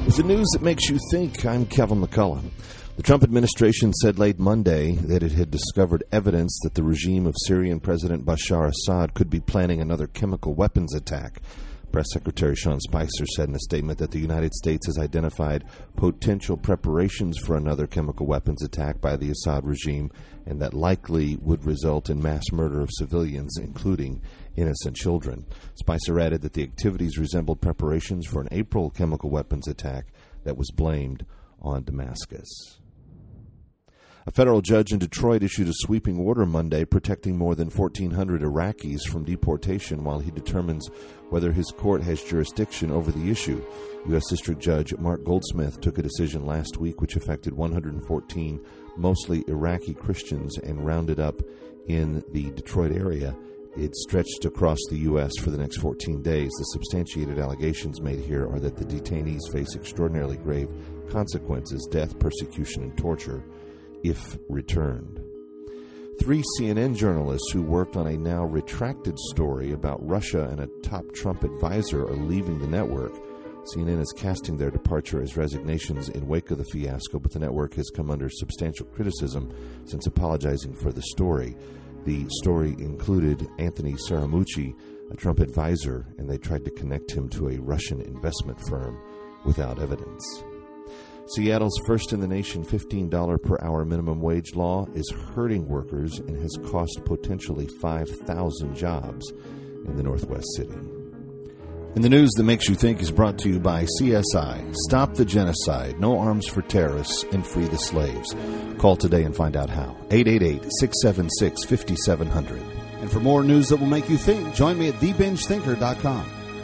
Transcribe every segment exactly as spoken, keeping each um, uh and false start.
With the news that makes you think, I'm Kevin McCullough. The Trump administration said late Monday that it had discovered evidence that the regime of Syrian President Bashar Assad could be planning another chemical weapons attack. Press Secretary Sean Spicer said in a statement that the United States has identified potential preparations for another chemical weapons attack by the Assad regime, and that likely would result in mass murder of civilians, including innocent children. Spicer added that the activities resembled preparations for an April chemical weapons attack that was blamed on Damascus. A federal judge in Detroit issued a sweeping order Monday protecting more than fourteen hundred Iraqis from deportation while he determines whether his court has jurisdiction over the issue. U S. District Judge Mark Goldsmith took a decision last week which affected one hundred fourteen mostly Iraqi Christians and rounded up in the Detroit area. It stretched across the U S for the next fourteen days. The substantiated allegations made here are that the detainees face extraordinarily grave consequences, death, persecution, and torture, if returned. Three C N N journalists who worked on a now retracted story about Russia and a top Trump advisor are leaving the network. C N N is casting their departure as resignations in wake of the fiasco, but the network has come under substantial criticism since apologizing for the story. The story included Anthony Scaramucci, a Trump advisor, and they tried to connect him to a Russian investment firm without evidence. Seattle's first-in-the-nation fifteen dollars per hour minimum wage law is hurting workers and has cost potentially five thousand jobs in the Northwest City. And the news that makes you think is brought to you by C S I. Stop the genocide, no arms for terrorists, and free the slaves. Call today and find out how. eight eight eight, six seven six, five seven zero zero. And for more news that will make you think, join me at the binge thinker dot com.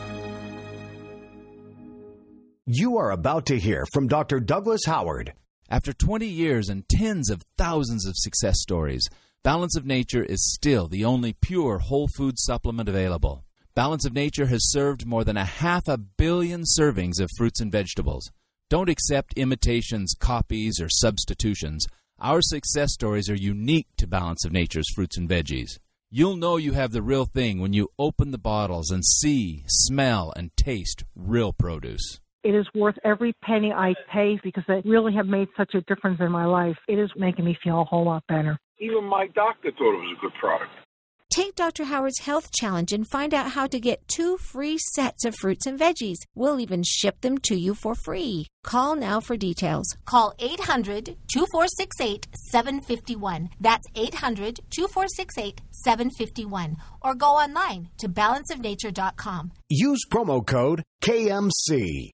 You are about to hear from Doctor Douglas Howard. After twenty years and tens of thousands of success stories, Balance of Nature is still the only pure whole food supplement available. Balance of Nature has served more than a half a billion servings of fruits and vegetables. Don't accept imitations, copies, or substitutions. Our success stories are unique to Balance of Nature's fruits and veggies. You'll know you have the real thing when you open the bottles and see, smell, and taste real produce. It is worth every penny I pay because they really have made such a difference in my life. It is making me feel a whole lot better. Even my doctor thought it was a good product. Take Doctor Howard's Health Challenge and find out how to get two free sets of fruits and veggies. We'll even ship them to you for free. Call now for details. Call eight hundred, two four six eight, seven five one. That's eight hundred, two four six eight, seven five one. Or go online to balance of nature dot com. Use promo code K M C.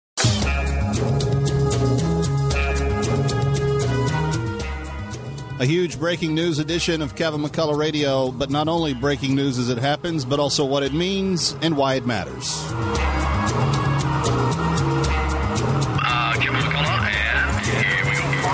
A huge breaking news edition of Kevin McCullough Radio, but not only breaking news as it happens, but also what it means and why it matters. Uh, Kevin McCullough, and here we go.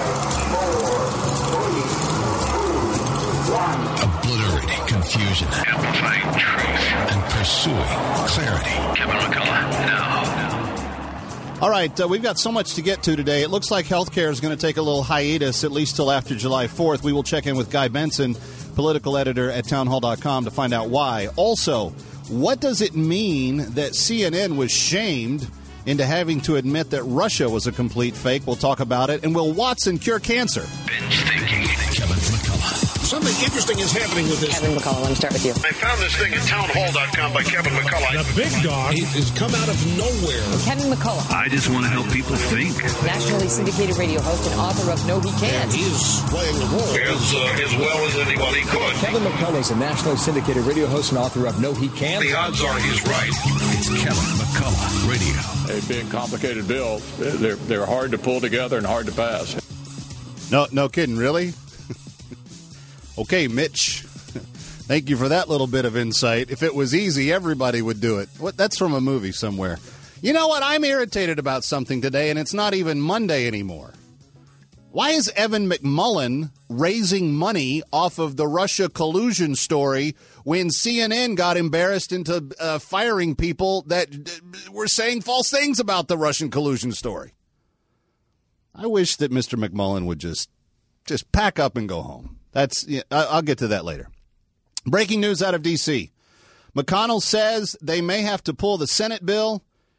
Five, four, three, two, one. Obliterating confusion. Amplifying truth. And pursuing clarity. Kevin McCullough, now. All right, uh, we've got so much to get to today. It looks like healthcare is going to take a little hiatus, at least till after July fourth. We will check in with Guy Benson, political editor at townhall dot com, to find out why. Also, what does it mean that C N N was shamed into having to admit that Russia was a complete fake? We'll talk about it. And will Watson cure cancer? Binge thinking. Kevin McCullough. Something interesting is happening with this. Kevin McCullough, let me start with you. I found this thing at townhall dot com by Kevin McCullough. The big dog has come out of nowhere. Kevin McCullough. I just want to help people think. Nationally syndicated radio host and author of No He Can't. And he is playing the role as, uh, as well as anybody could. Kevin McCullough is a nationally syndicated radio host and author of No He Can't. The odds are he's right. It's Kevin McCullough Radio. A big, complicated bill. They're, they're hard to pull together and hard to pass. No, no kidding, really? Okay, Mitch, thank you for that little bit of insight. If it was easy, everybody would do it. What? That's from a movie somewhere. You know what? I'm irritated about something today, and it's not even Monday anymore. Why is Evan McMullin raising money off of the Russia collusion story when C N N got embarrassed into uh, firing people that uh, were saying false things about the Russian collusion story? I wish that Mister McMullin would just just pack up and go home. That's yeah, I'll get to that later. Breaking news out of D C. McConnell says they may have to pull the Senate bill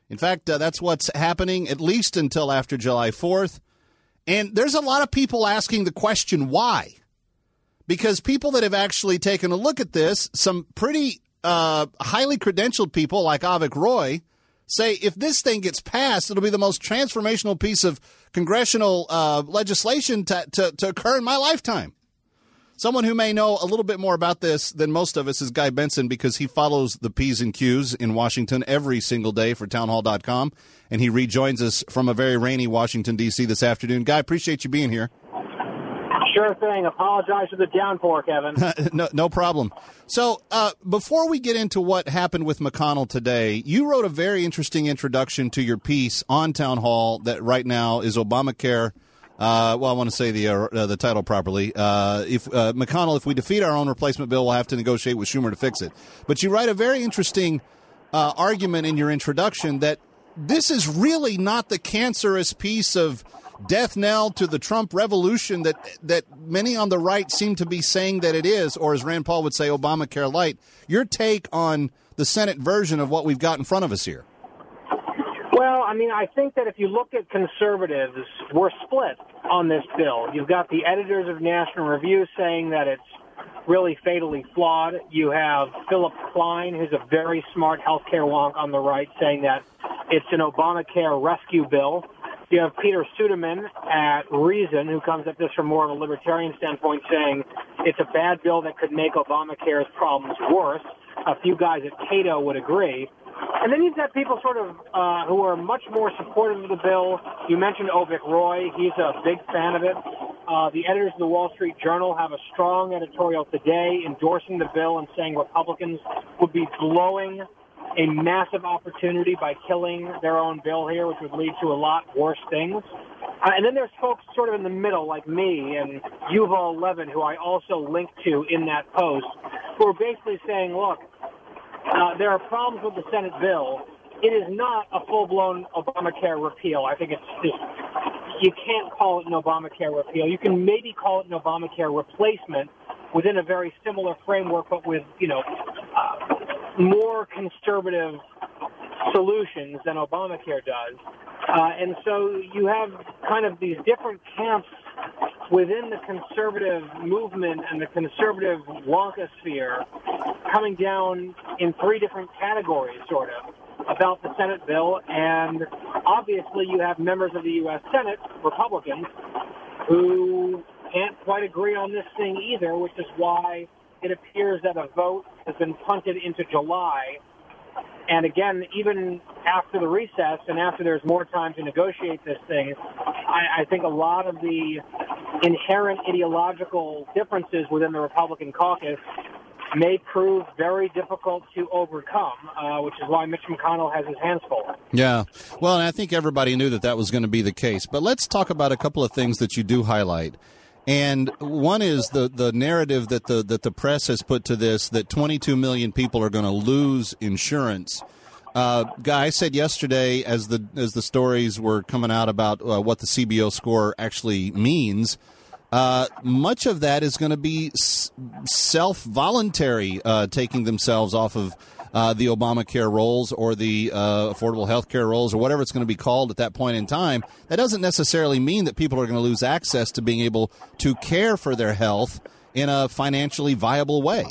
In fact, uh, that's what's happening at least until after July fourth. And there's a lot of people asking the question, why? Because people that have actually taken a look at this, some pretty uh, highly credentialed people like Avik Roy, say if this thing gets passed, it'll be the most transformational piece of congressional uh, legislation to, to, to occur in my lifetime. Someone who may know a little bit more about this than most of us is Guy Benson, because he follows the P's and Q's in Washington every single day for townhall dot com, and he rejoins us from a very rainy Washington, D C this afternoon. Guy, appreciate you being here. Sure thing. Apologize for the downpour, Kevin. no, no problem. So uh, before we get into what happened with McConnell today, you wrote a very interesting introduction to your piece on Town Hall that right now is Obamacare. Uh, well, I want to say the uh, uh, the title properly. Uh, if uh, McConnell, if we defeat our own replacement bill, we'll have to negotiate with Schumer to fix it. But you write a very interesting uh, argument in your introduction that this is really not the cancerous piece of death knell to the Trump revolution that that many on the right seem to be saying that it is, or as Rand Paul would say, Obamacare light. Your take on the Senate version of what we've got in front of us here? Well, I mean, I think that if you look at conservatives, we're split on this bill. You've got the editors of National Review saying that it's really fatally flawed. You have Philip Klein, who's a very smart healthcare wonk on the right, saying that it's an Obamacare rescue bill. You have Peter Suderman at Reason, who comes at this from more of a libertarian standpoint, saying it's a bad bill that could make Obamacare's problems worse. A few guys at Cato would agree. And then you've got people sort of uh, who are much more supportive of the bill. You mentioned Avik Roy. He's a big fan of it. Uh, the editors of the Wall Street Journal have a strong editorial today endorsing the bill and saying Republicans would be blowing a massive opportunity by killing their own bill here, which would lead to a lot worse things. Uh, and then there's folks sort of in the middle like me and Yuval Levin, who I also linked to in that post, who are basically saying, look, Uh, there are problems with the Senate bill. It is not a full-blown Obamacare repeal. I think it's just, you can't call it an Obamacare repeal. You can maybe call it an Obamacare replacement within a very similar framework, but with, you know, uh, more conservative solutions than Obamacare does. Uh, and so you have kind of these different camps within the conservative movement and the conservative wonkosphere coming down in three different categories, sort of, about the Senate bill. And obviously you have members of the U S Senate, Republicans, who can't quite agree on this thing either, which is why it appears that a vote has been punted into July. And again, even after the recess and after there's more time to negotiate this thing, I, I think a lot of the inherent ideological differences within the Republican caucus may prove very difficult to overcome, uh, which is why Mitch McConnell has his hands full. Yeah. Well, and I think everybody knew that that was going to be the case. But let's talk about a couple of things that you do highlight. And one is the, the narrative that the that the press has put to this, that twenty-two million people are going to lose insurance. Uh, Guy, I said yesterday, as the as the stories were coming out about uh, what the C B O score actually means, uh, much of that is going to be s- self-voluntary, uh, taking themselves off of uh, the Obamacare rolls or the uh, affordable health care rolls or whatever it's going to be called at that point in time. That doesn't necessarily mean that people are going to lose access to being able to care for their health in a financially viable way.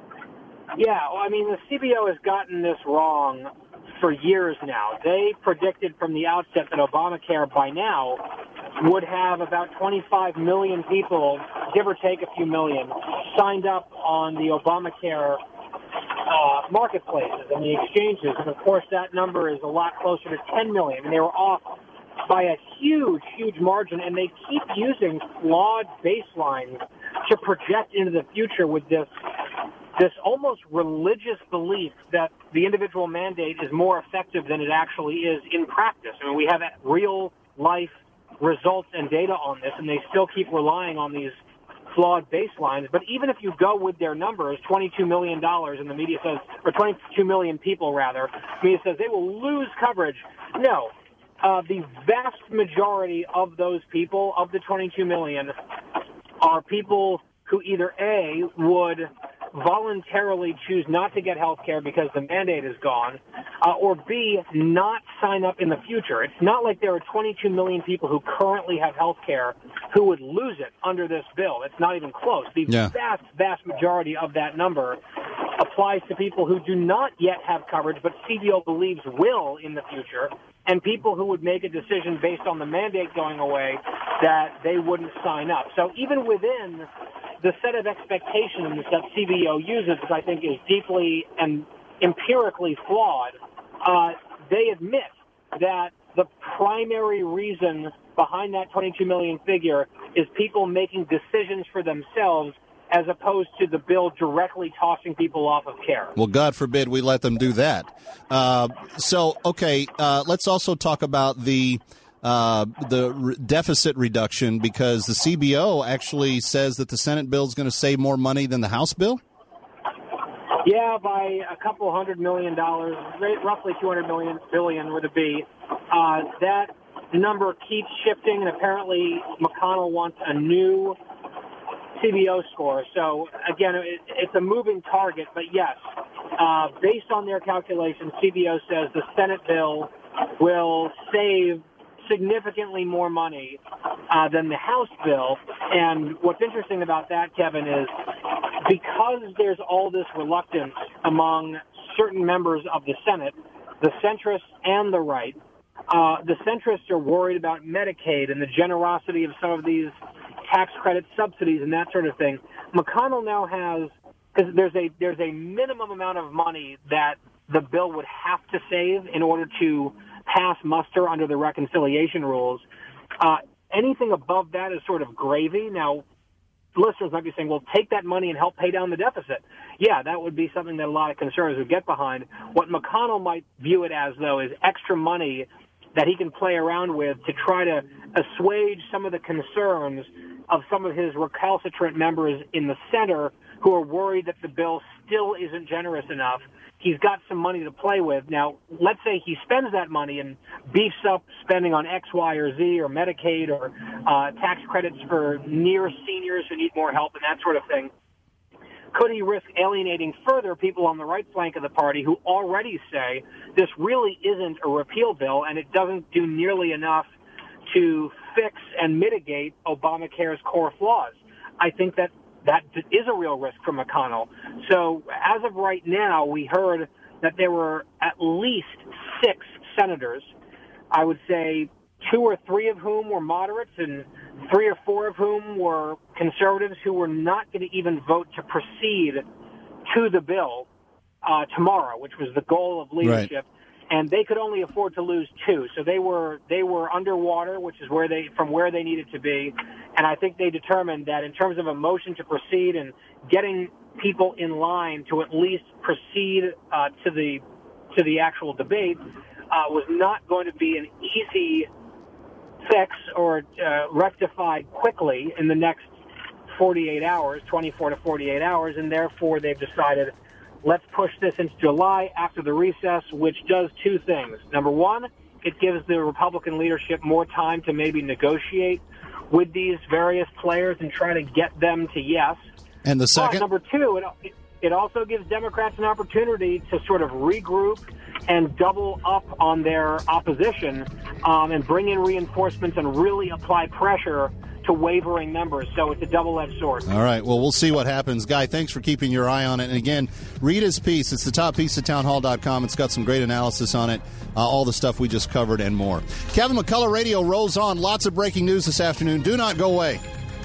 Yeah, well, I mean, the C B O has gotten this wrong for years now. They predicted from the outset that Obamacare by now would have about twenty-five million people, give or take a few million, signed up on the Obamacare uh, marketplaces and the exchanges. And, of course, that number is a lot closer to ten million. And they were off by a huge, huge margin. And they keep using flawed baselines to project into the future with this this almost religious belief that the individual mandate is more effective than it actually is in practice. I mean, we have real-life results and data on this, and they still keep relying on these flawed baselines. But even if you go with their numbers, twenty-two million dollars, and the media says, or twenty-two million people, rather, the media says they will lose coverage. No. Uh, the vast majority of those people, of the twenty-two million, are people who either A, would voluntarily choose not to get health care because the mandate is gone, uh, or B, not sign up in the future. It's not like there are twenty-two million people who currently have health care who would lose it under this bill. It's not even close. The yeah. vast, vast majority of that number applies to people who do not yet have coverage, but C B O believes will in the future, and people who would make a decision based on the mandate going away that they wouldn't sign up. So even within the set of expectations that C B O uses, which I think is deeply and empirically flawed, uh, they admit that the primary reason behind that twenty-two million figure is people making decisions for themselves as opposed to the bill directly tossing people off of care. Well, God forbid we let them do that. Uh, so, okay, uh, let's also talk about the uh, the re- deficit reduction, because the C B O actually says that the Senate bill is going to save more money than the House bill? Yeah, by a couple hundred million dollars, roughly two hundred million billion with a B. Uh, that number keeps shifting, and apparently McConnell wants a new C B O score. So, again, it, it's a moving target, but yes, uh, based on their calculations, C B O says the Senate bill will save significantly more money uh, than the House bill. And what's interesting about that, Kevin, is because there's all this reluctance among certain members of the Senate, the centrists and the right, uh, the centrists are worried about Medicaid and the generosity of some of these tax credit subsidies and that sort of thing. McConnell now has, because there's a there's a minimum amount of money that the bill would have to save in order to pass muster under the reconciliation rules. Uh, anything above that is sort of gravy. Now, listeners might be saying, well, take that money and help pay down the deficit. Yeah, that would be something that a lot of conservatives would get behind. What McConnell might view it as, though, is extra money that he can play around with to try to assuage some of the concerns of some of his recalcitrant members in the center who are worried that the bill still isn't generous enough. He's got some money to play with. Now, let's say he spends that money and beefs up spending on X, Y, or Z, or Medicaid, or uh, tax credits for near seniors who need more help and that sort of thing. Could he risk alienating further people on the right flank of the party who already say this really isn't a repeal bill and it doesn't do nearly enough to fix and mitigate Obamacare's core flaws? I think that that is a real risk for McConnell. So as of right now, we heard that there were at least six senators, I would say two or three of whom were moderates and three or four of whom were conservatives who were not going to even vote to proceed to the bill uh, tomorrow, which was the goal of leadership. Right. And they could only afford to lose two, so they were they were underwater, which is where they from where they needed to be. And I think they determined that in terms of a motion to proceed and getting people in line to at least proceed uh, to the to the actual debate uh, was not going to be an easy fix or uh, rectified quickly in the next forty-eight hours, twenty-four to forty-eight hours, and therefore they've decided, let's push this into July after the recess, which does two things. Number one, it gives the Republican leadership more time to maybe negotiate with these various players and try to get them to yes. And the second? But number two, it, it also gives Democrats an opportunity to sort of regroup and double up on their opposition um, and bring in reinforcements and really apply pressure to wavering members. So it's a double-edged sword. All right. Well, we'll see what happens. Guy, thanks for keeping your eye on it. And again, read his piece. It's the top piece at townhall dot com. It's got some great analysis on it, uh, all the stuff we just covered and more. Kevin McCullough Radio rolls on. Lots of breaking news this afternoon. Do not go away.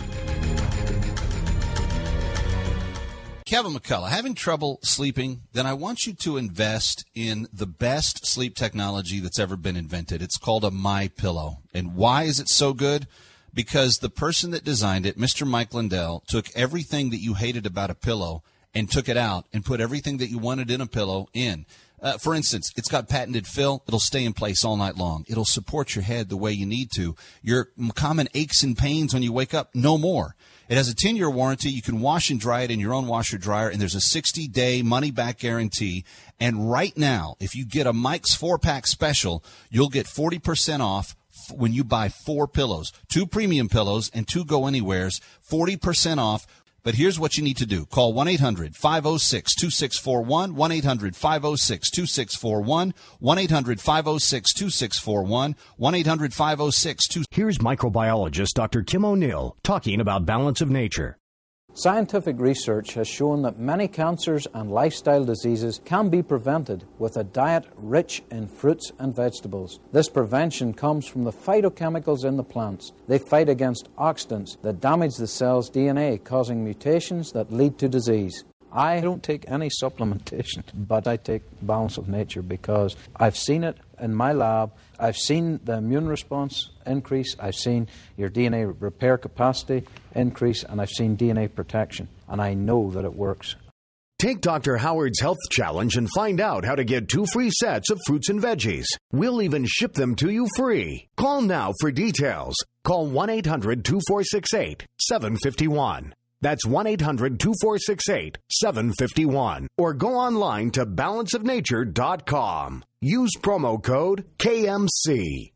Kevin McCullough, having trouble sleeping? Then I want you to invest in the best sleep technology that's ever been invented. It's called a MyPillow. And why is it so good? Because the person that designed it, Mister Mike Lindell, took everything that you hated about a pillow and took it out and put everything that you wanted in a pillow in. Uh, for instance, it's got patented fill. It'll stay in place all night long. It'll support your head the way you need to. Your common aches and pains when you wake up, no more. It has a ten-year warranty. You can wash and dry it in your own washer dryer, and there's a sixty-day money-back guarantee. And right now, if you get a Mike's four-pack special, you'll get forty percent off when you buy four pillows, two premium pillows and two go-anywheres, forty percent off. But here's what you need to do. Call one eight hundred five oh six two six four one, one eight hundred five oh six two six four one, one eight hundred five oh six two six four one, one eight hundred five oh six two six four one. Here's microbiologist Doctor Kim O'Neill talking about balance of nature. Scientific research has shown that many cancers and lifestyle diseases can be prevented with a diet rich in fruits and vegetables. This prevention comes from the phytochemicals in the plants. They fight against oxidants that damage the cell's D N A, causing mutations that lead to disease. I don't take any supplementation, but I take Balance of Nature because I've seen it in my lab. I've seen the immune response increase. I've seen your D N A repair capacity increase, and I've seen D N A protection, and I know that it works. Take Doctor Howard's Health Challenge and find out how to get two free sets of fruits and veggies. We'll even ship them to you free. Call now for details. Call one eight hundred two four six eight seven five one. That's one eight hundred two four six eight seven five one. Or go online to balance of nature dot com. Use promo code K M C.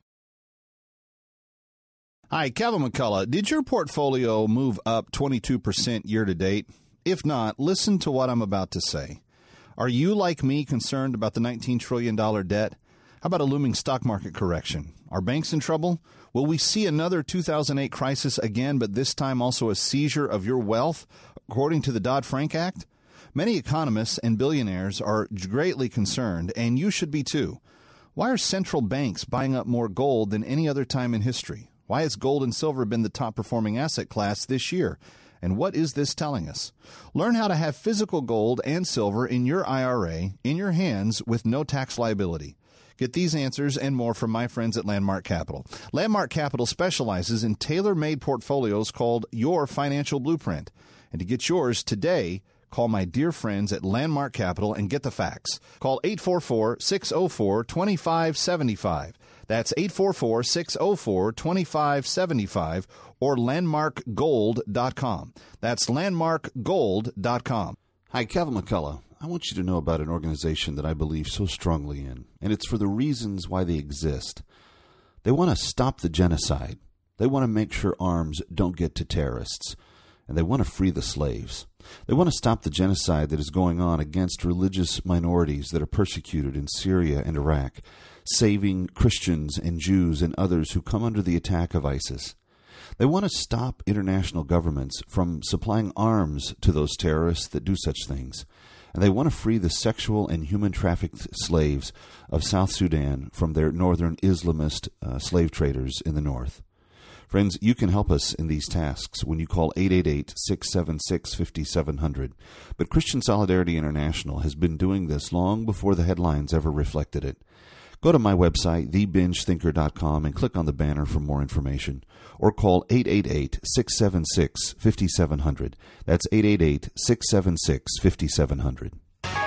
Hi, Kevin McCullough. Did your portfolio move up twenty-two percent year to date? If not, listen to what I'm about to say. Are you, like me, concerned about the nineteen trillion dollars debt? How about a looming stock market correction? Are banks in trouble? Will we see another two thousand eight crisis again, but this time also a seizure of your wealth, according to the Dodd-Frank Act? Many economists and billionaires are greatly concerned, and you should be too. Why are central banks buying up more gold than any other time in history? Why has gold and silver been the top-performing asset class this year? And what is this telling us? Learn how to have physical gold and silver in your I R A, in your hands, with no tax liability. Get these answers and more from my friends at Landmark Capital. Landmark Capital specializes in tailor-made portfolios called Your Financial Blueprint. And to get yours today, call my dear friends at Landmark Capital and get the facts. Call eight four four, six oh four, two five seven five. That's eight four four, six oh four, two five seven five or landmark gold dot com. That's landmark gold dot com. Hi, Kevin McCullough. I want you to know about an organization that I believe so strongly in, and it's for the reasons why they exist. They want to stop the genocide. They want to make sure arms don't get to terrorists. And they want to free the slaves. They want to stop the genocide that is going on against religious minorities that are persecuted in Syria and Iraq, saving Christians and Jews and others who come under the attack of ISIS. They want to stop international governments from supplying arms to those terrorists that do such things. And they want to free the sexual and human trafficked slaves of South Sudan from their northern Islamist uh, slave traders in the north. Friends, you can help us in these tasks when you call eight eight eight, six seven six, five seven zero zero. But Christian Solidarity International has been doing this long before the headlines ever reflected it. Go to my website, the binge thinker dot com, and click on the banner for more information. Or call eight eight eight, six seven six, five seven zero zero. That's eight eight eight, six seven six, five seven zero zero.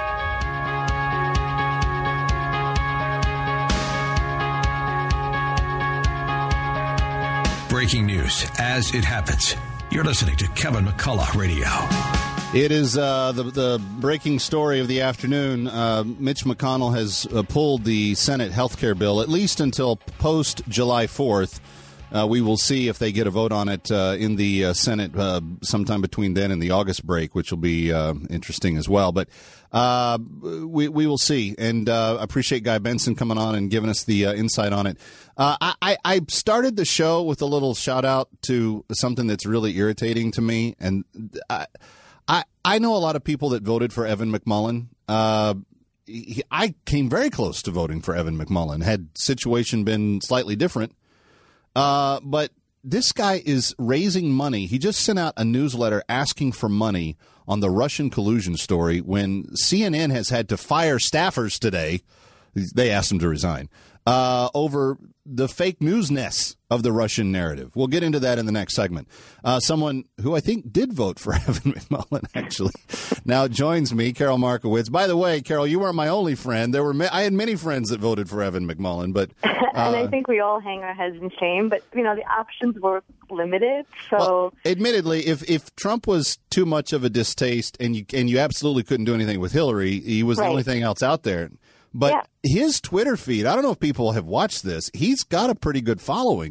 Breaking news as it happens. You're listening to Kevin McCullough Radio. It is uh, the, the breaking story of the afternoon. Uh, Mitch McConnell has uh, pulled the Senate health care bill, at least until post-July fourth. Uh, we will see if they get a vote on it uh, in the uh, Senate uh, sometime between then and the August break, which will be uh, interesting as well. But uh, we we will see. And uh, I appreciate Guy Benson coming on and giving us the uh, insight on it. Uh, I, I started the show with a little shout-out to something that's really irritating to me. And I, I, I know a lot of people that voted for Evan McMullin. Uh, he, I came very close to voting for Evan McMullin. Had situation been slightly different. Uh, but this guy is raising money. He just sent out a newsletter asking for money on the Russian collusion story when C N N has had to fire staffers today. They asked him to resign uh, over the fake newsness of the Russian narrative. We'll get into that in the next segment. Uh, someone who I think did vote for Evan McMullin, actually, now joins me, Carol Markowitz. By the way, Carol, you weren't my only friend. There were ma- I had many friends that voted for Evan McMullin, but uh, and I think we all hang our heads in shame. But you know, the options were limited. So, well, admittedly, if if Trump was too much of a distaste, and you and you absolutely couldn't do anything with Hillary, he was right. The only thing else out there. But yeah. His Twitter feed, I don't know if people have watched this. He's got a pretty good following.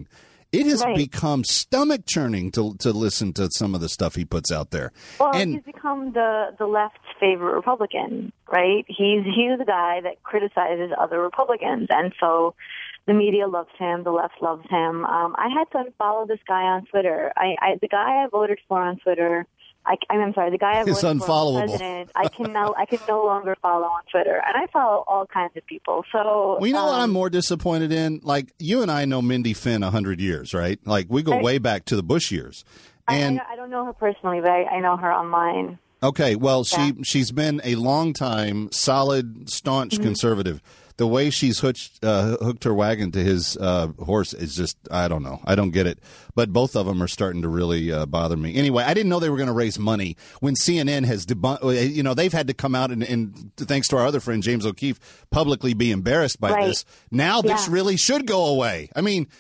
It has Right. become stomach churning to to listen to some of the stuff he puts out there. Well, and he's become the the left's favorite Republican, right? He's he's the guy that criticizes other Republicans, and so the media loves him, the left loves him. Um, I had to unfollow this guy on Twitter. I, I the guy I voted for on Twitter. I, I'm sorry, the guy I It's voted for unfollowable. as president. I can no, I can no longer follow on Twitter, and I follow all kinds of people. So Well, you know um, what I'm more disappointed in? Like, you and I know Mindy Finn one hundred years, right? Like, we go I- way back to the Bush years. And, I, I don't know her personally, but I, I know her online. okay, well, Yeah. she, she's been a long time, solid, staunch Mm-hmm. conservative. The way she's hooked, uh, hooked her wagon to his uh, horse is just, I don't know. I don't get it. But both of them are starting to really uh, bother me. Anyway, I didn't know they were going to raise money when C N N has debunked, you know, they've had to come out and, and thanks to our other friend, James O'Keefe, publicly be embarrassed by Right. this. Now this Yeah. really should go away. I mean,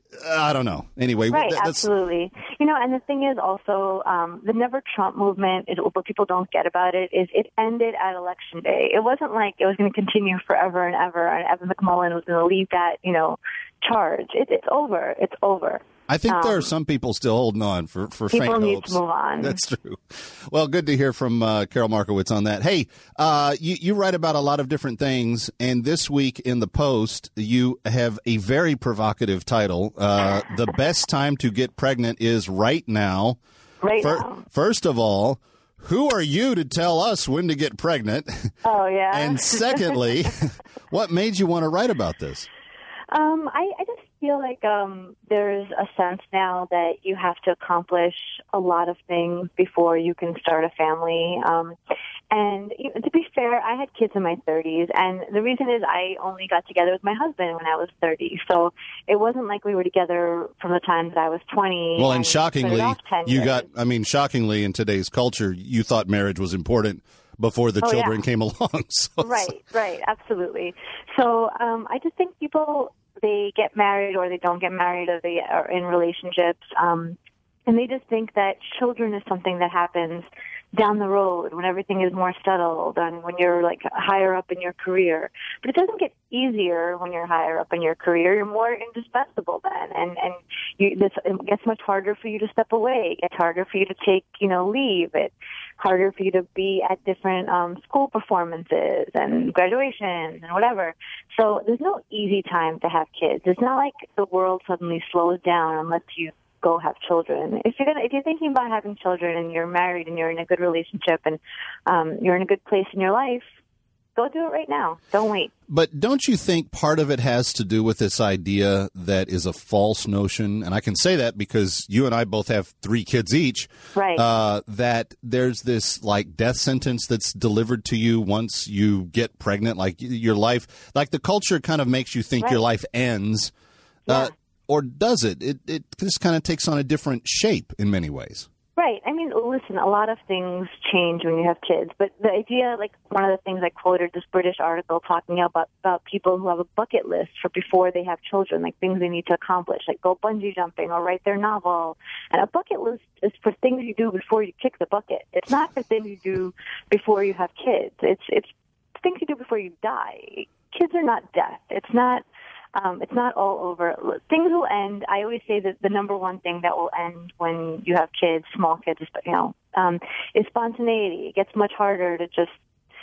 I don't know. Anyway, Right, that- that's, absolutely. You know, and the thing is also, um, the Never Trump movement, is what people don't get about it, is it ended at Election Day. It wasn't like it was going to continue forever and ever, and Evan McMullen was going to lead that, you know, charge. It, it's over. It's over. I think there Um, are some people still holding on for, for People faint need hopes. to move on. That's true. Well, good to hear from uh, Carol Markowitz on that. Hey, uh, you, you write about a lot of different things, and this week in the Post, you have a very provocative title. Uh, the best time to get pregnant is right now. Right Fir- now. First of all, who are you to tell us when to get pregnant? Oh, yeah. And secondly, what made you want to write about this? Um, I, I just feel like um, there's a sense now that you have to accomplish a lot of things before you can start a family. Um, and you know, to be fair, I had kids in my thirties, and the reason is I only got together with my husband when I was thirty. So it wasn't like we were together from the time that I was twenty. Well, and put it shockingly, off ten you years. got, I mean, shockingly in today's culture, you thought marriage was important before the Oh, children yeah. came along. So, Right, right, absolutely. So um, I just think people, they get married or they don't get married or they are in relationships, um, and they just think that children is something that happens down the road when everything is more settled and when you're like higher up in your career. But it doesn't get easier when you're higher up in your career. You're more indispensable then, and and you, this, it gets much harder for you to step away. It gets harder for you to take, you know, leave. It's harder for you to be at different um, school performances and graduations and whatever. So there's no easy time to have kids. It's not like the world suddenly slows down and lets you go have children. If you're gonna, if you're thinking about having children and you're married and you're in a good relationship and um, you're in a good place in your life, go do it right now. Don't wait. But don't you think part of it has to do with this idea that is a false notion? And I can say that because you and I both have three kids each. Right. Uh, that there's this like death sentence that's delivered to you once you get pregnant. Like your life, like the culture kind of makes you think Right. your life ends. Yeah. Uh, or does it? It, it just kind of takes on a different shape in many ways. Right. I mean, listen, a lot of things change when you have kids, but the idea, like one of the things I quoted this British article talking about, about people who have a bucket list for before they have children, like things they need to accomplish, like go bungee jumping or write their novel. And a bucket list is for things you do before you kick the bucket. It's not for things you do before you have kids. It's, it's things you do before you die. Kids are not death. It's not, Um, it's not all over. Things will end. I always say that the number one thing that will end when you have kids, small kids, you know, um, is spontaneity. It gets much harder to just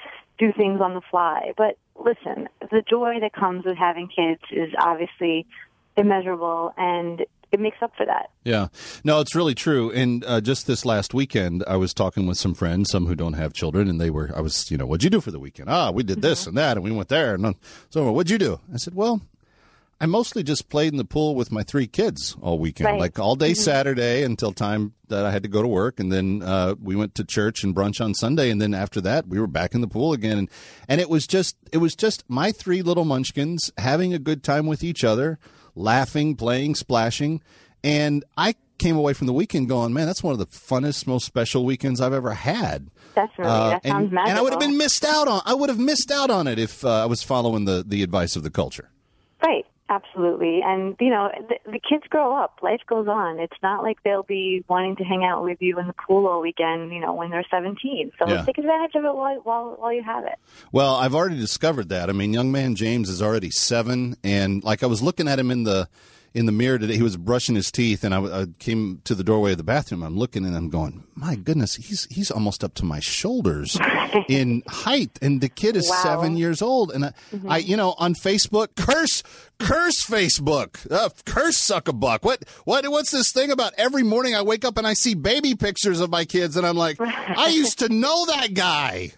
do things on the fly. But listen, the joy that comes with having kids is obviously immeasurable, and it makes up for that. Yeah. No, it's really true. And uh, just this last weekend, I was talking with some friends, some who don't have children, and they were, I was, you know, what'd you do for the weekend? Ah, we did this and that, and we went there. And so what'd you do? I said, well, I mostly just played in the pool with my three kids all weekend, Right. like all day Mm-hmm. Saturday until time that I had to go to work. And then uh, we went to church and brunch on Sunday. And then after that, we were back in the pool again. And, and it was just it was just my three little munchkins having a good time with each other, laughing, playing, splashing. And I came away from the weekend going, man, that's one of the funnest, most special weekends I've ever had. Definitely. Uh, that and, sounds magical. and I would have been missed out on. I would have missed out on it if uh, I was following the, the advice of the culture. Right. Absolutely. And, you know, the, the kids grow up. Life goes on. It's not like they'll be wanting to hang out with you in the pool all weekend, you know, when they're seventeen. So Yeah. take advantage of it while, while, while you have it. Well, I've already discovered that. I mean, young man James is already seven, and like I was looking at him in the in the mirror today. He was brushing his teeth, and I, I came to the doorway of the bathroom. I'm looking, and I'm going, my goodness, he's he's almost up to my shoulders in height, and the kid is Wow. seven years old. And I, Mhm. I, you know, on Facebook, curse, curse Facebook, uh, curse suck-a-buck. What, what, what's this thing about every morning I wake up and I see baby pictures of my kids, and I'm like, I used to know that guy.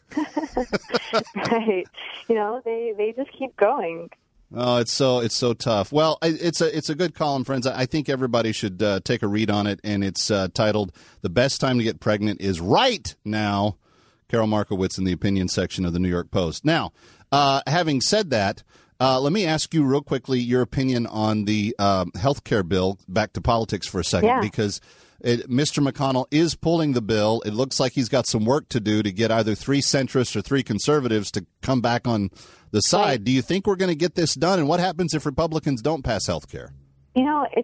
Right. You know, they, they just keep going. Oh, it's so it's so tough. Well, I- it's a it's a good column, friends. I I think everybody should uh, take a read on it, and it's uh, titled "The Best Time to Get Pregnant Is Right Now." Carol Markowitz in the opinion section of the New York Post. Now, uh, having said that, uh, let me ask you real quickly your opinion on the um, health care bill. Back to politics for a second, Yeah. because it, Mister McConnell is pulling the bill. It looks like he's got some work to do to get either three centrists or three conservatives to come back on the side. Right. Do you think we're going to get this done? And what happens if Republicans don't pass health care? You know, it's.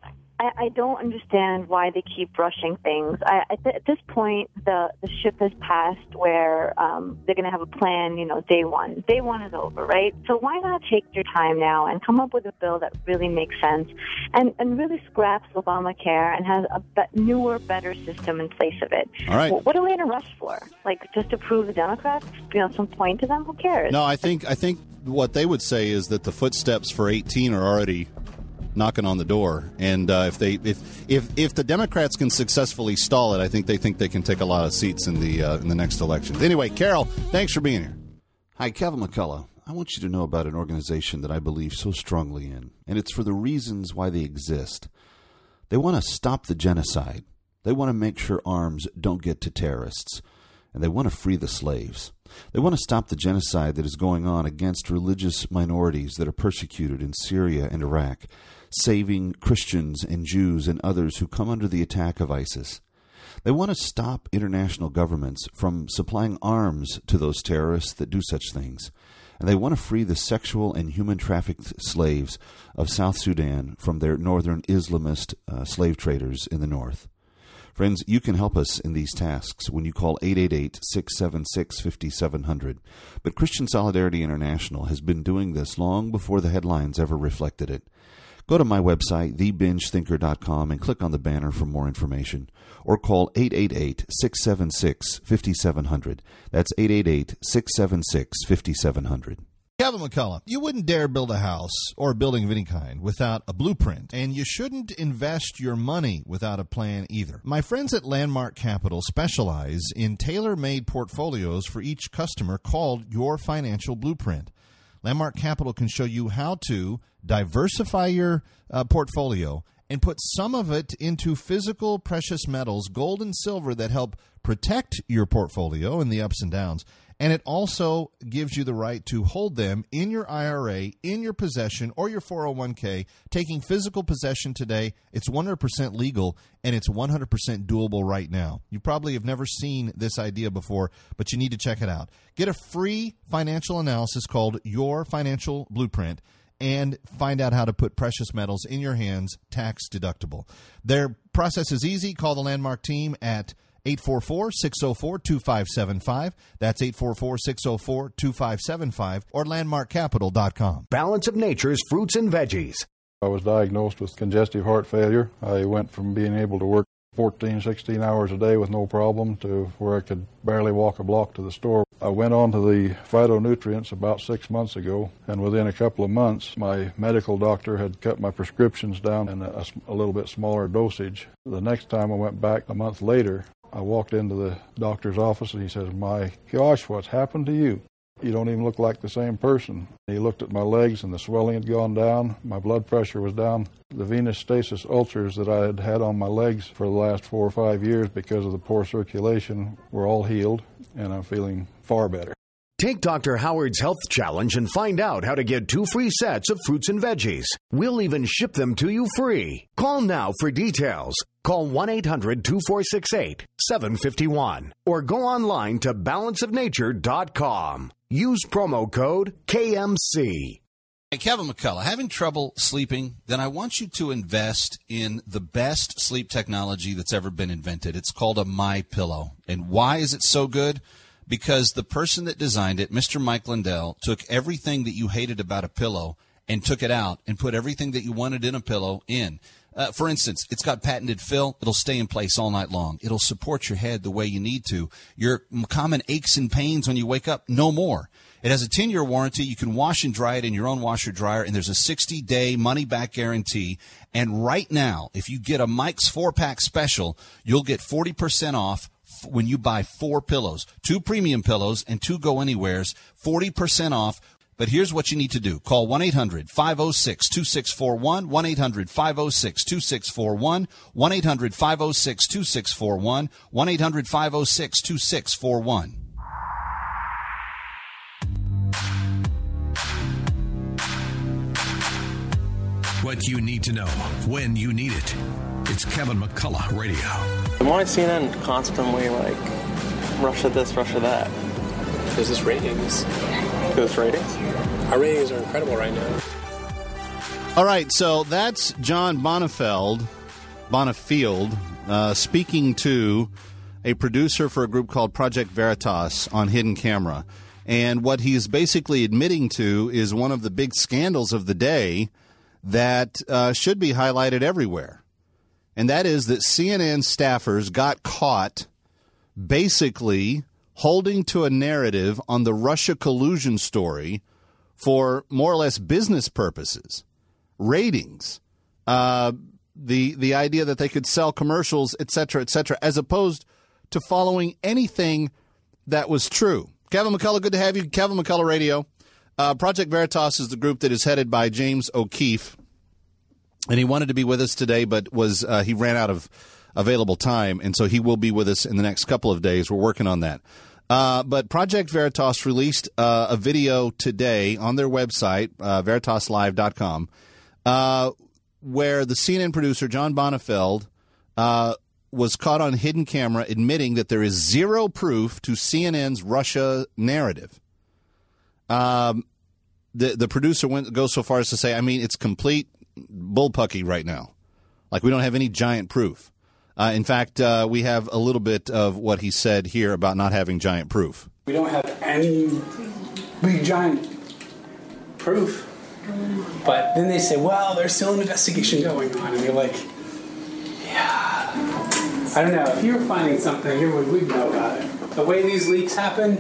I, I don't understand why they keep rushing things. I, at, th- at this point, the the ship has passed where um, they're going to have a plan. You know, day one. Day one is over, right? So why not take your time now and come up with a bill that really makes sense, and and really scraps Obamacare and has a be- newer, better system in place of it. All right. Well, what are we in a rush for? Like just to prove the Democrats, you know, some point to them? Who cares? No, I think I think what they would say is that the footsteps for eighteen are already knocking on the door, and uh, if they if if if the Democrats can successfully stall it, I think they think they can take a lot of seats in the uh, in the next elections. Anyway, Carol, thanks for being here. Hi, Kevin McCullough. I want you to know about an organization that I believe so strongly in, and it's for the reasons why they exist. They want to stop the genocide. They want to make sure arms don't get to terrorists, and they want to free the slaves. They want to stop the genocide that is going on against religious minorities that are persecuted in Syria and Iraq, saving Christians and Jews and others who come under the attack of ISIS. They want to stop international governments from supplying arms to those terrorists that do such things. And they want to free the sexual and human trafficked slaves of South Sudan from their northern Islamist uh, slave traders in the north. Friends, you can help us in these tasks when you call eight eight eight, six seven six, five seven zero zero. But Christian Solidarity International has been doing this long before the headlines ever reflected it. Go to my website, the binge thinker dot com, and click on the banner for more information. Or call eight eight eight, six seven six, five seven zero zero. That's eight eight eight, six seven six, five seven zero zero. Kevin McCullough, you wouldn't dare build a house or a building of any kind without a blueprint, and you shouldn't invest your money without a plan either. My friends at Landmark Capital specialize in tailor-made portfolios for each customer called Your Financial Blueprint. Landmark Capital can show you how to diversify your uh, portfolio and put some of it into physical precious metals, gold and silver, that help protect your portfolio in the ups and downs. And it also gives you the right to hold them in your I R A, in your possession, or your four oh one k. Taking physical possession today, it's one hundred percent legal, and it's one hundred percent doable right now. You probably have never seen this idea before, but you need to check it out. Get a free financial analysis called Your Financial Blueprint, and find out how to put precious metals in your hands tax deductible. Their process is easy. Call the Landmark team at eight four four, six oh four, two five seven five. That's eight four four, six oh four, two five seven five, or landmark capital dot com. Balance of Nature's fruits and veggies. I was diagnosed with congestive heart failure. I went from being able to work fourteen, sixteen hours a day with no problem to where I could barely walk a block to the store. I went on to the phytonutrients about six months ago, and within a couple of months, my medical doctor had cut my prescriptions down in a, a little bit smaller dosage. The next time I went back a month later, I walked into the doctor's office, and he says, "My gosh, what's happened to you? You don't even look like the same person." He looked at my legs, and the swelling had gone down. My blood pressure was down. The venous stasis ulcers that I had had on my legs for the last four or five years because of the poor circulation were all healed, and I'm feeling far better. Take Doctor Howard's Health Challenge and find out how to get two free sets of fruits and veggies. We'll even ship them to you free. Call now for details. Call one eight hundred, two four six eight, seven five one or go online to balance of nature dot com. Use promo code K M C. Hey, Kevin McCullough, having trouble sleeping? Then I want you to invest in the best sleep technology that's ever been invented. It's called a MyPillow. And why is it so good? Because the person that designed it, Mister Mike Lindell, took everything that you hated about a pillow and took it out and put everything that you wanted in a pillow in. Uh, for instance, it's got patented fill. It'll stay in place all night long. It'll support your head the way you need to. Your common aches and pains when you wake up, no more. It has a ten-year warranty. You can wash and dry it in your own washer dryer, and there's a sixty-day money-back guarantee. And right now, if you get a Mike's four-pack special, you'll get forty percent off when you buy four pillows, two premium pillows and two go-anywheres, forty percent off. But here's what you need to do. Call one eight hundred five oh six two six four one, one eight hundred five oh six two six four one, one eight hundred five oh six two six four one, one eight hundred five oh six two six four one. What you need to know when you need it. It's Kevin McCullough Radio. Why is C N N constantly like Russia this, Russia that? Because it's ratings. Because it's ratings? Our ratings are incredible right now. All right, so that's John Bonifeld, Bonifield, uh, speaking to a producer for a group called Project Veritas on Hidden Camera. And what he's basically admitting to is one of the big scandals of the day that uh, should be highlighted everywhere. And that is that C N N staffers got caught basically holding to a narrative on the Russia collusion story for more or less business purposes, ratings, uh, the the idea that they could sell commercials, et cetera, et cetera, as opposed to following anything that was true. Kevin McCullough, good to have you. Kevin McCullough Radio. Uh, Project Veritas is the group that is headed by James O'Keefe, and he wanted to be with us today, but was uh, he ran out of available time, and so he will be with us in the next couple of days. We're working on that. Uh, but Project Veritas released uh, a video today on their website, uh, veritas live dot com, uh, where the C N N producer, John Bonifeld, uh, was caught on hidden camera admitting that there is zero proof to C N N's Russia narrative. Um, the the producer went goes so far as to say, I mean, it's complete bullpucky right now. Like, we don't have any giant proof. Uh, in fact, uh, we have a little bit of what he said here about not having giant proof. We don't have any big giant proof. But then they say, well, there's still an investigation going on. And you're like, yeah. I don't know. If you were finding something, here we'd know about it. The way these leaks happen,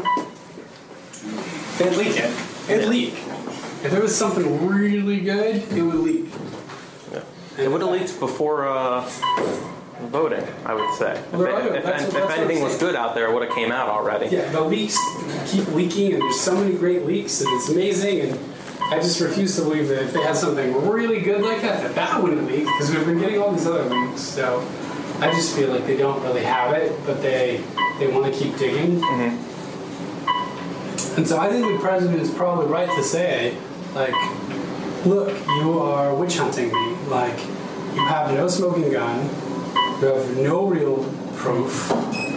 they'd leak it. It'd yeah. leak. If it was something really good, it would leak. Yeah. It would have leaked before uh, voting, I would say. Well, if, it, if, that's, if, that's if anything was good out there, it would have came out already. Yeah, the leaks keep leaking, and there's so many great leaks, and it's amazing, and I just refuse to believe that if they had something really good like that, that that wouldn't leak, because we've been getting all these other leaks, so I just feel like they don't really have it, but they, they want to keep digging. Mm-hmm. And so I think the president is probably right to say, like, look, you are witch hunting me. Like, you have no smoking gun. You have no real proof.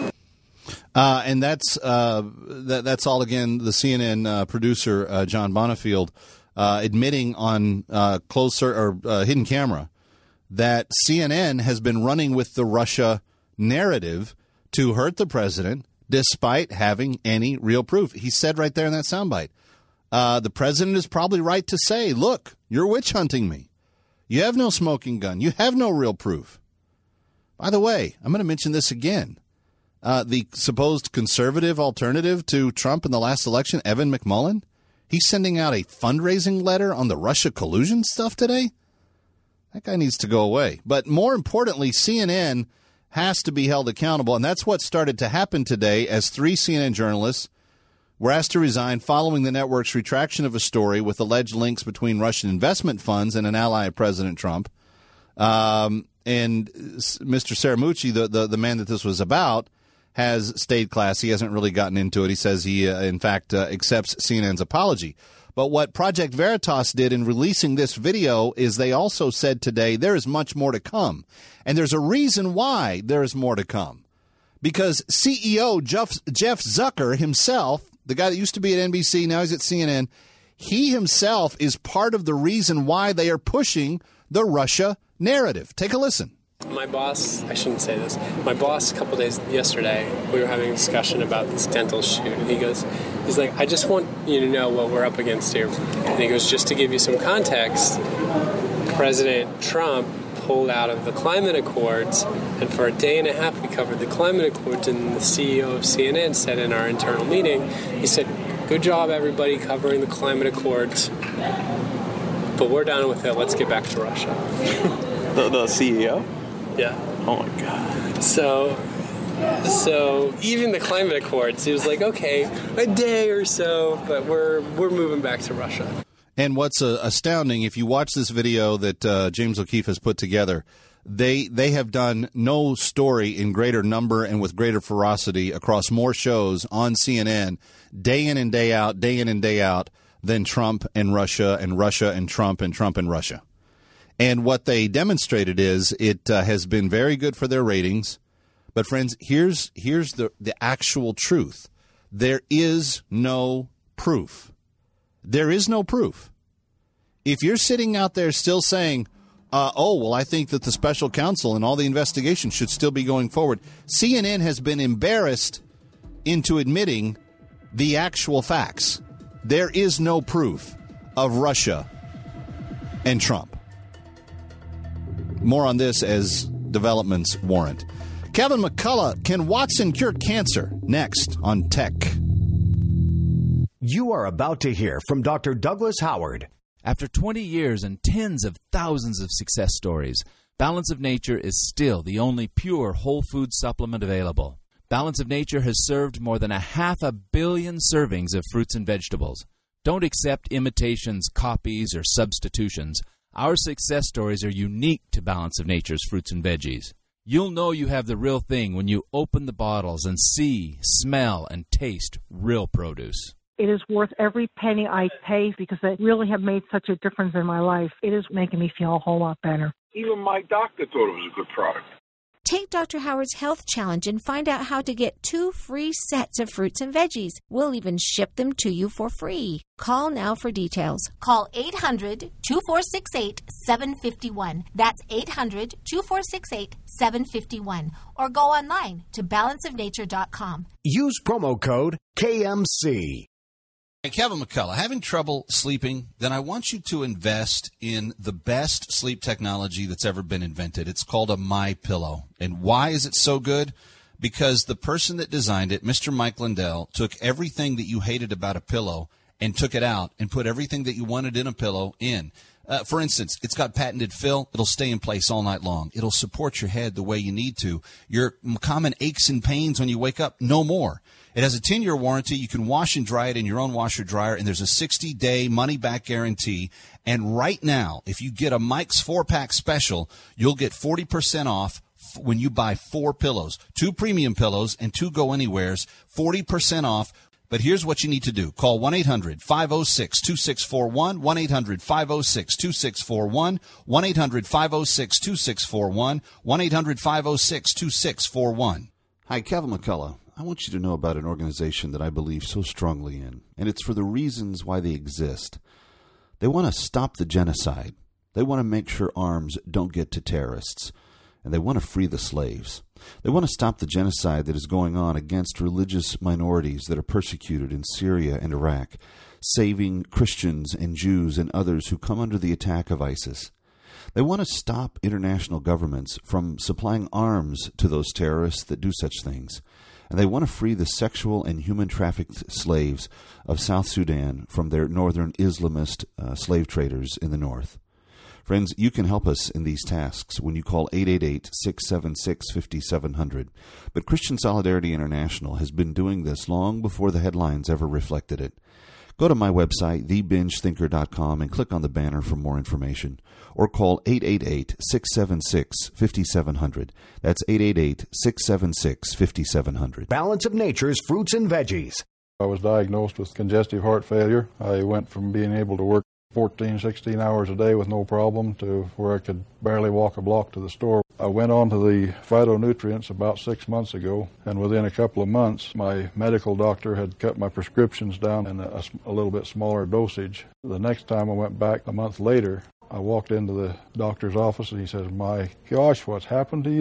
Uh, and that's uh, that, that's all, again, the C N N uh, producer, uh, John Bonifield, uh, admitting on uh, closed cir- or uh, hidden camera that C N N has been running with the Russia narrative to hurt the president despite having any real proof. He said right there in that soundbite, uh, the president is probably right to say, look, you're witch hunting me. You have no smoking gun. You have no real proof. By the way, I'm going to mention this again. Uh, the supposed conservative alternative to Trump in the last election, Evan McMullin, he's sending out a fundraising letter on the Russia collusion stuff today. That guy needs to go away. But more importantly, C N N has to be held accountable, and that's what started to happen today as three C N N journalists were asked to resign following the network's retraction of a story with alleged links between Russian investment funds and an ally of President Trump. Um, and Mister Scaramucci, the, the, the man that this was about, has stayed classy. He hasn't really gotten into it. He says he, uh, in fact, uh, accepts C N N's apology. But what Project Veritas did in releasing this video is they also said today there is much more to come. And there's a reason why there is more to come. Because C E O Jeff, Jeff Zucker himself, the guy that used to be at N B C, now he's at C N N, he himself is part of the reason why they are pushing the Russia narrative. Take a listen. My boss, I shouldn't say this, my boss a couple days yesterday, we were having a discussion about this dental shoot, and he goes, He's like, I just want you to know what we're up against here. And he goes, just to give you some context, President Trump pulled out of the climate accords, and for a day and a half we covered the climate accords, and the C E O of C N N said in our internal meeting, he said, good job everybody covering the climate accords, but we're done with it, let's get back to Russia. The, the C E O? Yeah. Oh my God. So, so even the climate accords, he was like, okay, a day or so, but we're we're moving back to Russia. And what's uh, astounding, if you watch this video that uh, James O'Keefe has put together, they they have done no story in greater number and with greater ferocity across more shows on C N N, day in and day out, day in and day out, than Trump and Russia and Russia and Trump and Trump and Russia. And what they demonstrated is it uh, has been very good for their ratings. But, friends, here's here's the, the actual truth. There is no proof. There is no proof. If you're sitting out there still saying, uh, oh, well, I think that the special counsel and all the investigations should still be going forward, C N N has been embarrassed into admitting the actual facts. There is no proof of Russia and Trump. More on this as developments warrant. Kevin McCullough, can Watson cure cancer? Next on Tech. You are about to hear from Doctor Douglas Howard. After twenty years and tens of thousands of success stories, Balance of Nature is still the only pure whole food supplement available. Balance of Nature has served more than a half a billion servings of fruits and vegetables. Don't accept imitations, copies, or substitutions. Our success stories are unique to Balance of Nature's fruits and veggies. You'll know you have the real thing when you open the bottles and see, smell, and taste real produce. It is worth every penny I pay because they really have made such a difference in my life. It is making me feel a whole lot better. Even my doctor thought it was a good product. Take Doctor Howard's Health Challenge and find out how to get two free sets of fruits and veggies. We'll even ship them to you for free. Call now for details. Call eight hundred, two four six eight, seven five one. That's eight hundred, two four six eight, seven five one. Or go online to balance of nature dot com. Use promo code K M C. Hey, Kevin McCullough, having trouble sleeping? Then I want you to invest in the best sleep technology that's ever been invented. It's called a MyPillow. And why is it so good? Because the person that designed it, Mister Mike Lindell, took everything that you hated about a pillow and took it out and put everything that you wanted in a pillow in. Uh, for instance, it's got patented fill. It'll stay in place all night long. It'll support your head the way you need to. Your common aches and pains when you wake up, no more. It has a ten-year warranty. You can wash and dry it in your own washer dryer, and there's a sixty-day money-back guarantee. And right now, if you get a Mike's four-pack special, you'll get forty percent off when you buy four pillows, two premium pillows and two go-anywheres, forty percent off. But here's what you need to do. Call one eight hundred, five oh six, two six four one, one eight hundred, five oh six, two six four one, one eight hundred, five oh six, two six four one, one eight hundred, five oh six, two six four one. Hi, Kevin McCullough. I want you to know about an organization that I believe so strongly in, and it's for the reasons why they exist. They want to stop the genocide. They want to make sure arms don't get to terrorists, and they want to free the slaves. They want to stop the genocide that is going on against religious minorities that are persecuted in Syria and Iraq, saving Christians and Jews and others who come under the attack of ISIS. They want to stop international governments from supplying arms to those terrorists that do such things. And they want to free the sexual and human trafficked slaves of South Sudan from their northern Islamist uh, slave traders in the north. Friends, you can help us in these tasks when you call eight eight eight, six seven six, five seven zero zero. But Christian Solidarity International has been doing this long before the headlines ever reflected it. Go to my website, the binge thinker dot com, and click on the banner for more information. Or call eight eight eight, six seven six, five seven zero zero. That's eight eight eight, six seven six, five seven zero zero. Balance of Nature's fruits and veggies. I was diagnosed with congestive heart failure. I went from being able to work fourteen, sixteen hours a day with no problem to where I could barely walk a block to the store. I went on to the phytonutrients about six months ago, and within a couple of months, my medical doctor had cut my prescriptions down in a, a little bit smaller dosage. The next time I went back a month later, I walked into the doctor's office and he says, "My gosh, what's happened to you?"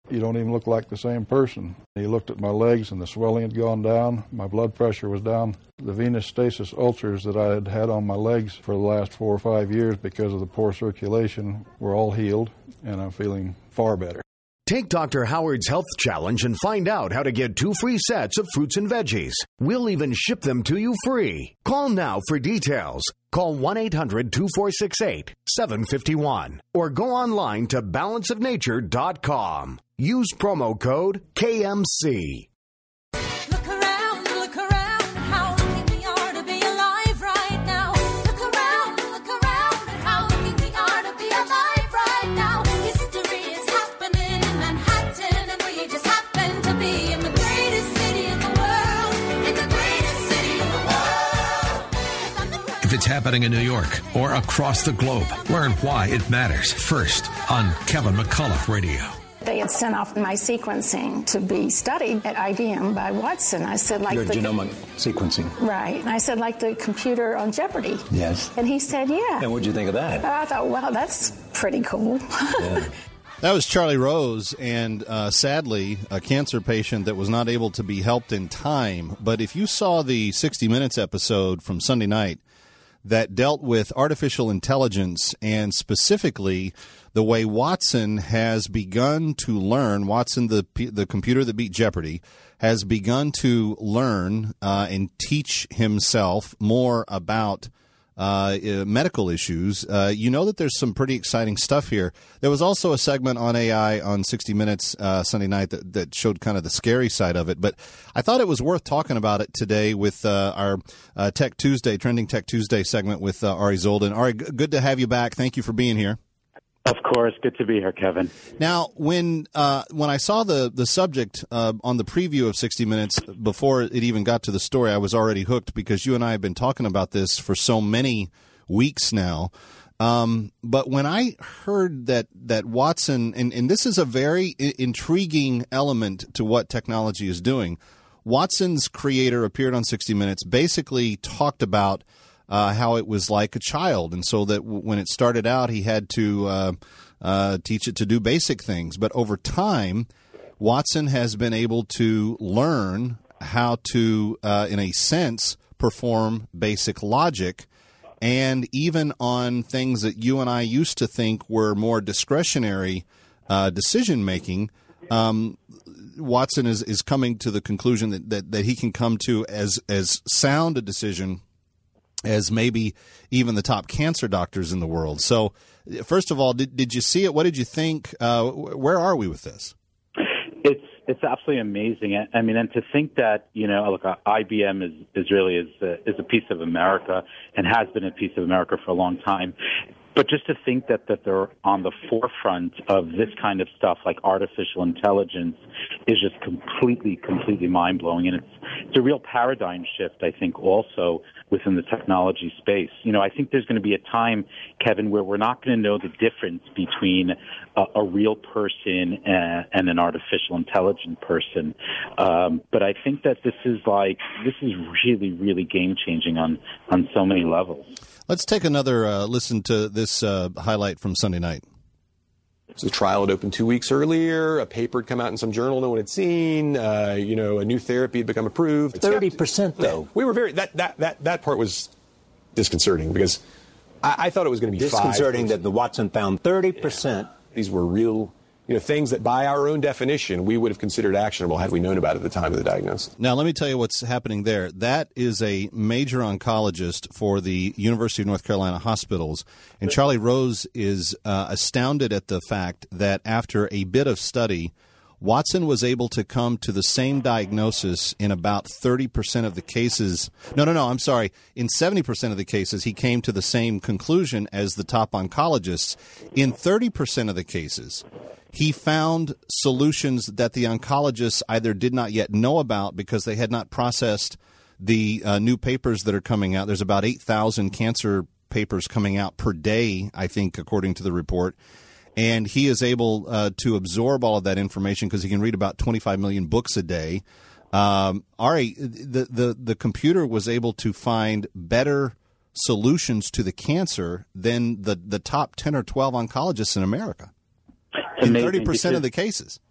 You don't even look like the same person. He looked at my legs and the swelling had gone down. My blood pressure was down. The venous stasis ulcers that I had had on my legs for the last four or five years because of the poor circulation were all healed, and I'm feeling far better. Take Doctor Howard's Health Challenge and find out how to get two free sets of fruits and veggies. We'll even ship them to you free. Call now for details. Call one eight hundred two four six eight seven five one or go online to balance of nature dot com. Use promo code K M C. Look around, look around, how lucky we are to be alive right now. Look around, look around, how lucky we are to be alive right now. History is happening in Manhattan, and we just happen to be in the greatest city in the world, in the greatest city in the world. If it's happening in New York or across the globe, learn why it matters first on Kevin McCullough Radio. They had sent off my sequencing to be studied at I B M by Watson. I said, like Your the genomic sequencing. Right. And I said, like the computer on Jeopardy. Yes. And he said, yeah. And what'd you think of that? I thought, wow, that's pretty cool. Yeah. That was Charlie Rose, and uh, sadly, a cancer patient that was not able to be helped in time. But if you saw the sixty minutes episode from Sunday night that dealt with artificial intelligence and specifically the way Watson has begun to learn, Watson, the the computer that beat Jeopardy, has begun to learn uh, and teach himself more about uh, uh, medical issues, uh, you know that there's some pretty exciting stuff here. There was also a segment on A I on sixty minutes uh, Sunday night that, that showed kind of the scary side of it. But I thought it was worth talking about it today with uh, our uh, Tech Tuesday, Trending Tech Tuesday segment with uh, Ari Zoldan. Ari, g- good to have you back. Thank you for being here. Of course. Good to be here, Kevin. Now, when uh, when I saw the, the subject uh, on the preview of sixty minutes, before it even got to the story, I was already hooked because you and I have been talking about this for so many weeks now. Um, but when I heard that, that Watson, and, and this is a very I- intriguing element to what technology is doing, Watson's creator appeared on sixty minutes, basically talked about Uh, how it was like a child, and so that w- when it started out, he had to uh, uh, teach it to do basic things. But over time, Watson has been able to learn how to, uh, in a sense, perform basic logic, and even on things that you and I used to think were more discretionary uh, decision making. Um, Watson is, is coming to the conclusion that, that, that he can come to as as sound a decision as maybe even the top cancer doctors in the world. So, first of all, did did you see it? What did you think? Uh, where are we with this? It's it's absolutely amazing. I mean, and to think that, you know, look, I B M is is really is a, is a piece of America and has been a piece of America for a long time. But just to think that, that they're on the forefront of this kind of stuff like artificial intelligence is just completely, completely mind-blowing. And it's, it's a real paradigm shift, I think, also within the technology space. You know, I think there's going to be a time, Kevin, where we're not going to know the difference between a, a real person and, and an artificial intelligent person. Um, but I think that this is like, this is really, really game-changing on, on so many levels. Let's take another uh, listen to this uh, highlight from Sunday night. So the trial had opened two weeks earlier. A paper had come out in some journal no one had seen. Uh, you know, a new therapy had become approved. thirty percent, though. We were very, that, that, that, that part was disconcerting because I, I thought it was going to be Disconcerting five. that the Watson found thirty percent. Yeah. These were real, you know, things that by our own definition we would have considered actionable had we known about it at the time of the diagnosis. Now, let me tell you what's happening there. That is a major oncologist for the University of North Carolina hospitals, and Charlie Rose is uh, astounded at the fact that after a bit of study, Watson was able to come to the same diagnosis in about thirty percent of the cases. No, no, no, I'm sorry. In seventy percent of the cases, he came to the same conclusion as the top oncologists. In thirty percent of the cases, he found solutions that the oncologists either did not yet know about because they had not processed the uh, new papers that are coming out. There's about eight thousand cancer papers coming out per day, I think, according to the report. And he is able uh, to absorb all of that information because he can read about twenty-five million books a day. Um, Ari, the, the, the computer was able to find better solutions to the cancer than the, the top ten or twelve oncologists in America in thirty percent of the cases.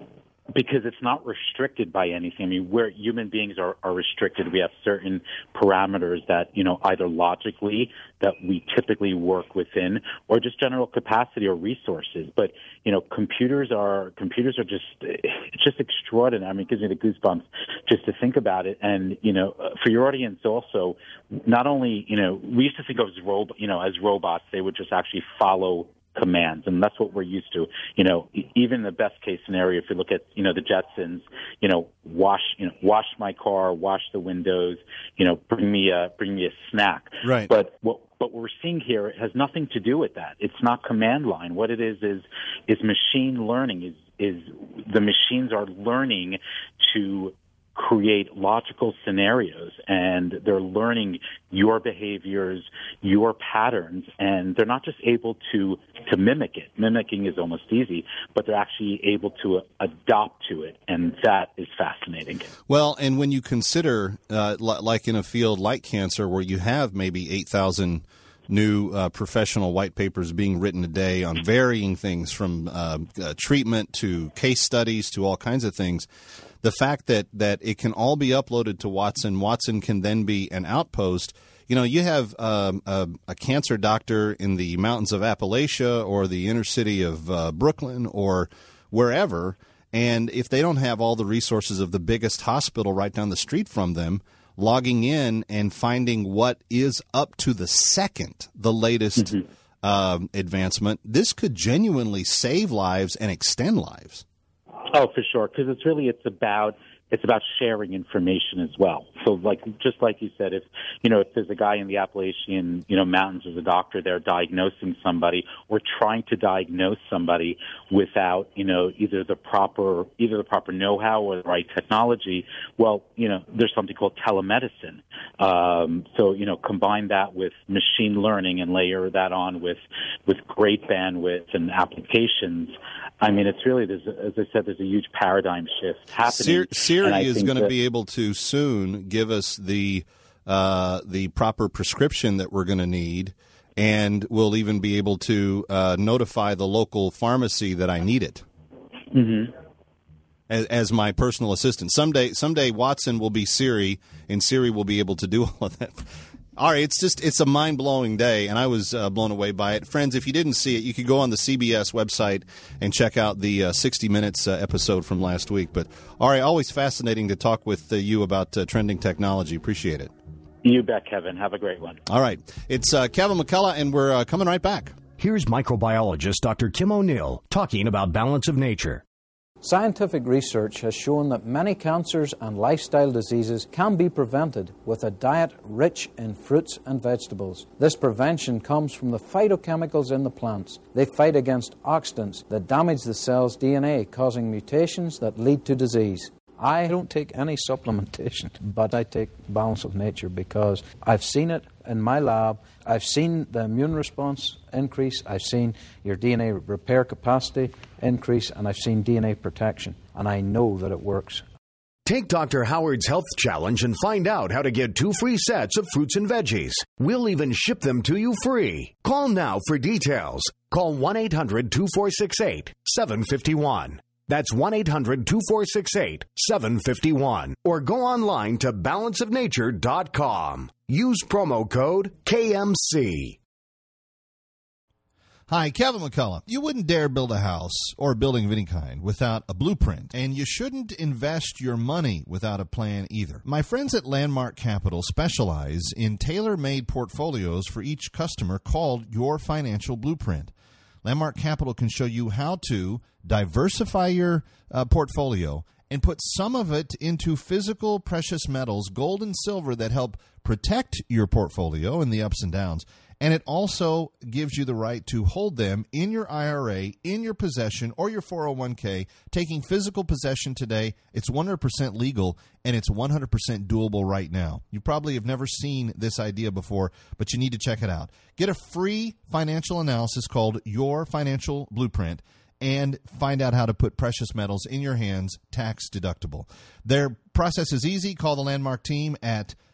because it's not restricted by anything. I mean, where human beings are, are restricted, we have certain parameters that, you know, either logically that we typically work within or just general capacity or resources. But, you know, computers are, computers are just, it's just extraordinary. I mean, it gives me the goosebumps just to think about it. And, you know, for your audience also, not only, you know, we used to think of as rob- you know, as robots, they would just actually follow commands, and that's what we're used to. You know, even the best case scenario, if you look at, you know, the Jetsons, you know, wash, you know, wash my car, wash the windows, you know, bring me a, bring me a snack. Right. But what, what we're seeing here has nothing to do with that. It's not command line. What it is, is, is machine learning is, is the machines are learning to create logical scenarios, and they're learning your behaviors, your patterns, and they're not just able to to mimic it. Mimicking is almost easy, but they're actually able to adopt to it, and that is fascinating. Well, and when you consider, uh, li- like in a field like cancer, where you have maybe eight thousand new uh, professional white papers being written a day on varying things from uh, uh, treatment to case studies to all kinds of things, the fact that, that it can all be uploaded to Watson, Watson can then be an outpost. You know, you have um, a, a cancer doctor in the mountains of Appalachia or the inner city of uh, Brooklyn or wherever, and if they don't have all the resources of the biggest hospital right down the street from them, logging in and finding what is up to the second, the latest mm-hmm. um, advancement, this could genuinely save lives and extend lives. Oh, for sure, because it's really it's about it's about sharing information as well. So, like just like you said, if you know if there's a guy in the Appalachian you know mountains, there's a doctor there diagnosing somebody or trying to diagnose somebody without you know either the proper either the proper know-how or the right technology. Well, you know there's something called telemedicine. Um, so you know combine that with machine learning and layer that on with with great bandwidth and applications. I mean, it's really, there's, as I said, there's a huge paradigm shift happening. Siri is going to be able to soon give us the uh, the proper prescription that we're going to need, and we'll even be able to uh, notify the local pharmacy that I need it. Mm-hmm. As, as my personal assistant. Someday, someday Watson will be Siri, and Siri will be able to do all of that. All right, it's just it's a mind-blowing day, and I was uh, blown away by it. Friends, if you didn't see it, you could go on the C B S website and check out the uh, sixty minutes uh, episode from last week. But, all right, always fascinating to talk with uh, you about uh, trending technology. Appreciate it. You bet, Kevin. Have a great one. All right. It's uh, Kevin McCullough, and we're uh, coming right back. Here's microbiologist Doctor Kim O'Neill talking about balance of nature. Scientific research has shown that many cancers and lifestyle diseases can be prevented with a diet rich in fruits and vegetables. This prevention comes from the phytochemicals in the plants. They fight against oxidants that damage the cell's D N A, causing mutations that lead to disease. I don't take any supplementation, but I take Balance of Nature because I've seen it in my lab. I've seen the immune response increase. I've seen your D N A repair capacity increase, and I've seen D N A protection, and I know that it works. Take Doctor Howard's Health Challenge and find out how to get two free sets of fruits and veggies. We'll even ship them to you free. Call now for details. Call one eight hundred two four six eight seven five one. That's one eight hundred two four six eight seven five one. Or go online to balance of nature dot com. Use promo code K M C. Hi, Kevin McCullough. You wouldn't dare build a house or a building of any kind without a blueprint, and you shouldn't invest your money without a plan either. My friends at Landmark Capital specialize in tailor-made portfolios for each customer called Your Financial Blueprint. Landmark Capital can show you how to diversify your uh, portfolio and put some of it into physical precious metals, gold and silver, that help protect your portfolio in the ups and downs. And it also gives you the right to hold them in your I R A, in your possession, or your four oh one k. Taking physical possession today, it's one hundred percent legal, and it's one hundred percent doable right now. You probably have never seen this idea before, but you need to check it out. Get a free financial analysis called Your Financial Blueprint and find out how to put precious metals in your hands tax deductible. Their process is easy. Call the Landmark team at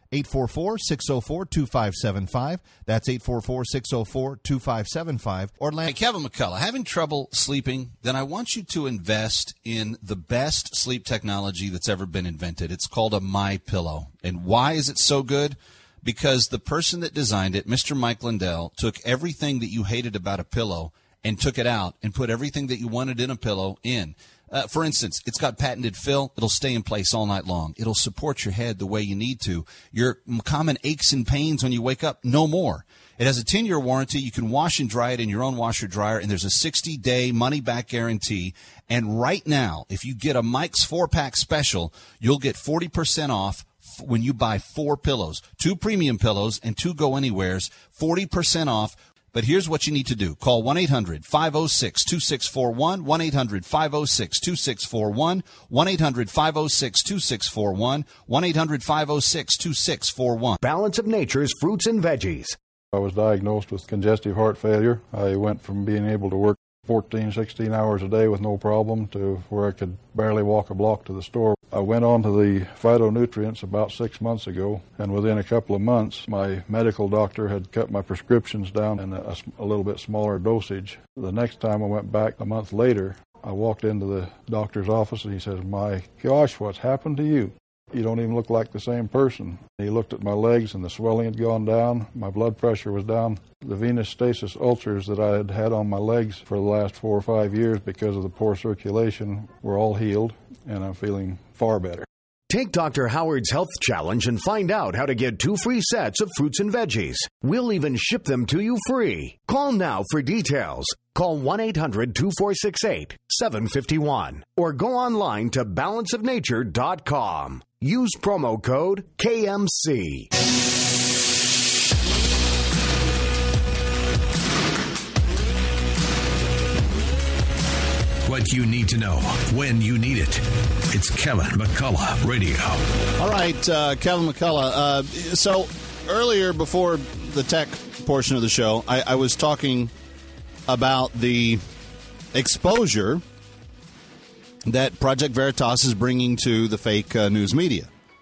eight four four, six oh four, two five seven five. That's eight four four, six oh four, two five seven five. Or Hey, Kevin McCullough, having trouble sleeping? Then I want you to invest in the best sleep technology that's ever been invented. It's called a MyPillow. And why is it so good? Because the person that designed it, Mister Mike Lindell, took everything that you hated about a pillow and took it out and put everything that you wanted in a pillow in. Uh, for instance, it's got patented fill. It'll stay in place all night long. It'll support your head the way you need to. Your common aches and pains when you wake up, no more. It has a ten-year warranty. You can wash and dry it in your own washer dryer, and there's a sixty-day money-back guarantee. And right now, if you get a Mike's four-pack special, you'll get forty percent off when you buy four pillows, two premium pillows and two go-anywheres, forty percent off. But here's what you need to do. Call one eight hundred, five oh six, two six four one, one eight hundred, five oh six, two six four one, one eight hundred, five oh six, two six four one, one eight hundred, five oh six, two six four one. Balance of Nature's fruits and veggies. I was diagnosed with congestive heart failure. I went from being able to work fourteen, sixteen hours a day with no problem to where I could barely walk a block to the store. I went on to the phytonutrients about six months ago, and within a couple of months, my medical doctor had cut my prescriptions down in a, a little bit smaller dosage. The next time I went back a month later, I walked into the doctor's office and he says, "My gosh, what's happened to you? You don't even look like the same person." He looked at my legs and the swelling had gone down. My blood pressure was down. The venous stasis ulcers that I had had on my legs for the last four or five years because of the poor circulation were all healed, and I'm feeling far better. Take Doctor Howard's Health Challenge and find out how to get two free sets of fruits and veggies. We'll even ship them to you free. Call now for details. Call one eight hundred, two four six eight, seven five one or go online to balance of nature dot com. Use promo code K M C. What you need to know when you need it. It's Kevin McCullough Radio. All right, uh, Kevin McCullough. Uh, so earlier, before the tech portion of the show, I, I was talking about the exposure that Project Veritas is bringing to the fake uh, news media,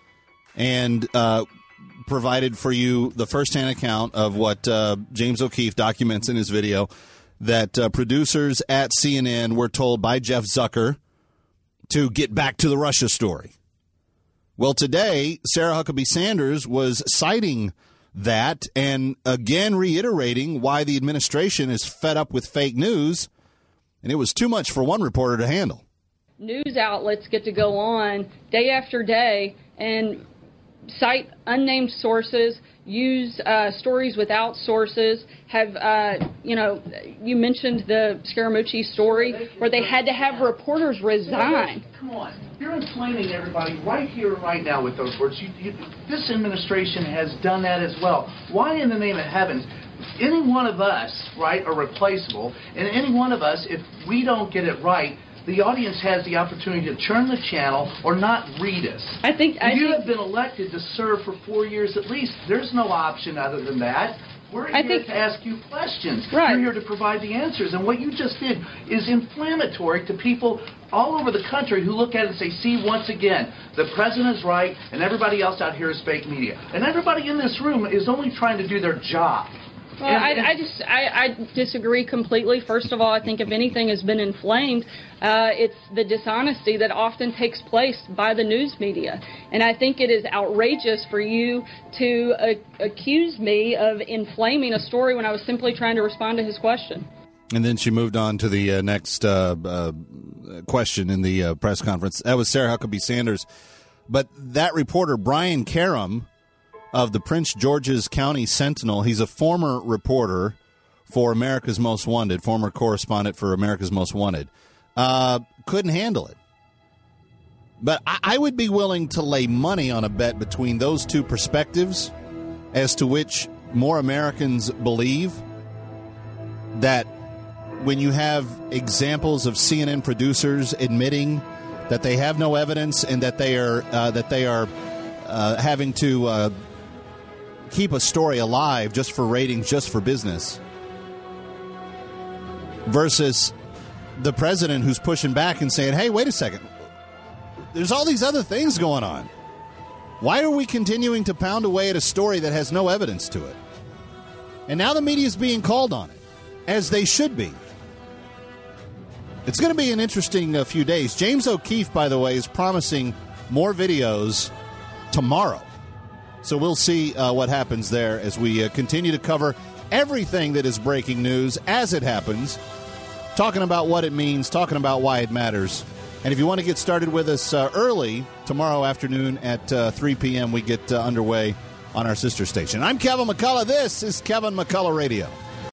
and uh, provided for you the firsthand account of what uh, James O'Keefe documents in his video, that uh, producers at C N N were told by Jeff Zucker to get back to the Russia story. Well, today, Sarah Huckabee Sanders was citing that and again reiterating why the administration is fed up with fake news, and it was too much for one reporter to handle. News outlets get to go on day after day and cite unnamed sources, use uh, stories without sources, have, uh, you know, you mentioned the Scaramucci story where they had to have reporters resign. Come on. You're inflaming everybody right here, right now with those words. You, you, this administration has done that as well. Why in the name of heavens? Any one of us, right, are replaceable, and any one of us, if we don't get it right, the audience has the opportunity to turn the channel or not read us. I think I you think, have been elected to serve for four years at least. There's no option other than that. We're I here think, to ask you questions. Right. We're here to provide the answers. And what you just did is inflammatory to people all over the country who look at it and say, see, once again, the president's right and everybody else out here is fake media. And everybody in this room is only trying to do their job. Well, I, I just I, I disagree completely. First of all, I think if anything has been inflamed, uh, it's the dishonesty that often takes place by the news media. And I think it is outrageous for you to uh, accuse me of inflaming a story when I was simply trying to respond to his question. And then she moved on to the uh, next uh, uh, question in the uh, press conference. That was Sarah Huckabee Sanders. But that reporter, Brian Karam, of the Prince George's County Sentinel. He's a former reporter for America's Most Wanted, former correspondent for America's Most Wanted. Uh, couldn't handle it. But I, I would be willing to lay money on a bet between those two perspectives as to which more Americans believe that when you have examples of C N N producers admitting that they have no evidence and that they are uh, that they are uh, having to uh, keep a story alive just for ratings, just for business, versus the president who's pushing back and saying, hey, wait a second, there's all these other things going on. Why are we continuing to pound away at a story that has no evidence to it? And now the media is being called on it, as they should be. It's going to be an interesting uh, few days. James O'Keefe, by the way, is promising more videos tomorrow. So we'll see uh, what happens there as we uh, continue to cover everything that is breaking news as it happens, talking about what it means, talking about why it matters. And if you want to get started with us uh, early, tomorrow afternoon at uh, three p.m., we get uh, underway on our sister station. I'm Kevin McCullough. This is Kevin McCullough Radio.